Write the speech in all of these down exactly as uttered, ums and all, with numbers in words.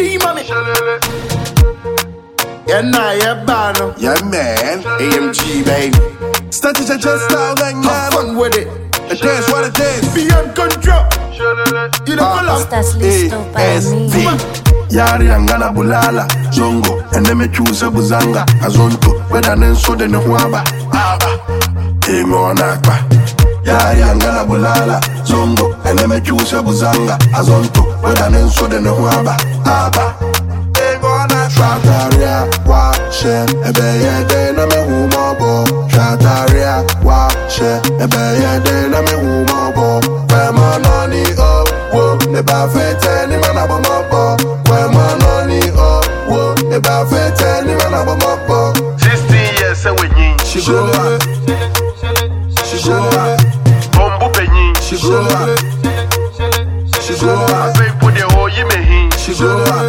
D, mommy. Yeah, nah, yeah, bano. Yeah, man. A M G, baby. Start to just style like Have fun with it. It is what it is. Beyond control. You don't call up. Estás listo para mí. Yari angana bulala zongo eneme chuse buzanga azonto weda nenso de ne huaba aba eme onakpa Yari angana bulala zongo eneme chuse buzanga azonto weda nenso de ne huaba aba eme onakpa Shataria wa she ebeye de na me humobo Shataria wa she ebeye de na me humobo Fema noni oh wo ne ba fete ni manabo mobo About fifteen, man, I'm a moppo. Sixteen years, so we need. She go up. She go up. Bombo penny. She go up. She go up. Put the whole you may. She go up.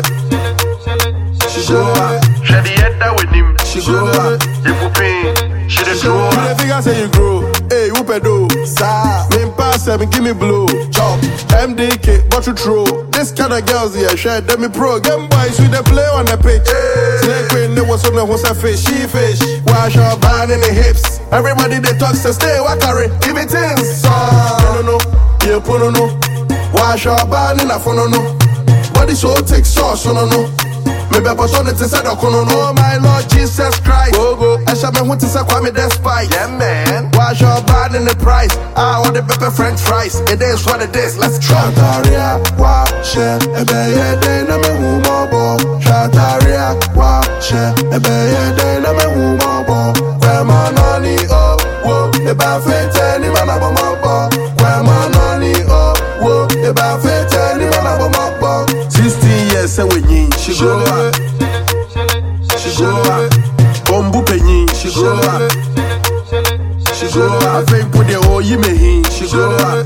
She go up. She the head that with him. She go up. You put pain. She the go up. You think I say you grow? Hey, whoop a do. Sa. Name pass seven, give me blow. Chop. M D K, what you throw? This kind of girls here, share them me pro. Game boys with the play on the pitch. Snake queen, there was something who's a fish, she fish. Wash your band in the hips. Everybody they talk, so stay wakari. Give it things. No, no, no. Yeah, put no, no. Wash your band in a phone, no, no. Body so take sauce, no, no. Maybe I was on it to say, oh my Lord Jesus Christ. Go, go. I shall be want to say, Kwame despite. Yeah, man. Wash your band in the price. I want the pepper French fries. It is what it is. Let's try. Shataria, wash it. Ebeye de na me humobo. Shataria, wash it. Ebeye de na me humobo. Kwema noni oh, wo. Eba fete ni manabo mobo. Kwema noni oh, wo. Eba fete ni manabo mobo. Sixteen years, say we need. She go up. She go up. Bombo penny. She go up. She go up. I think put the whole you may. She go up.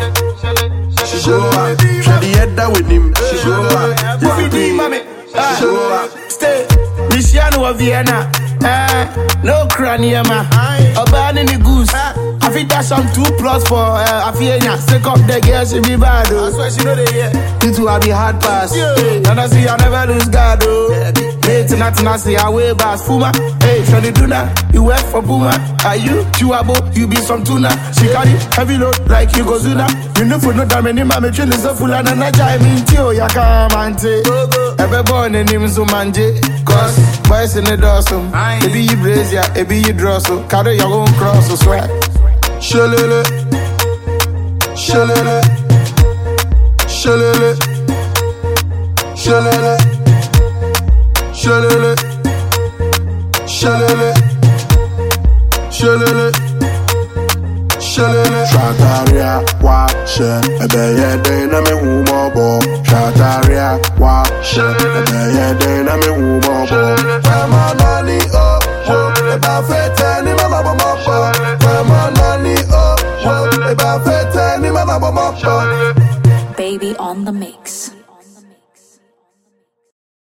She go up. She the head that with him. She go up. You feed mommy. She go up. Stay. Luciano of Vienna. Eh, no cranium. Oban in the goose. I think that's some two plus for uh, Afiena. Take up the girl, she be bad, oh. I swear she know they hear. You two have the hard pass. Yeah. Hey, and I see I never lose God, oh. Hey, tonight, tonight, see I way bass. Fuma, hey, Shani Duna, you work for Puma. Are you Chuabo? You be some tuna. She carry heavy load like you go Zuna. You know for no damn any mammy chill is a full and a jai mean tio, ya come and take. Ever born in him so manje. Cause boys in the dorsum. Maybe you brace ya, maybe you draw so. Carry your own cross or swag. Shalala, shalala, shalala, shalala, shalala, shalala, shalala, shalala. Shataria, wash it. Ebeye de na me humobo. Shataria, wash it. Ebeye de na me humobo. Kwema nani oh, oh. Eba fete ni mama bomobo. Kwema nani oh, oh. Eba fete ni mama bomobo. Baby on the mix.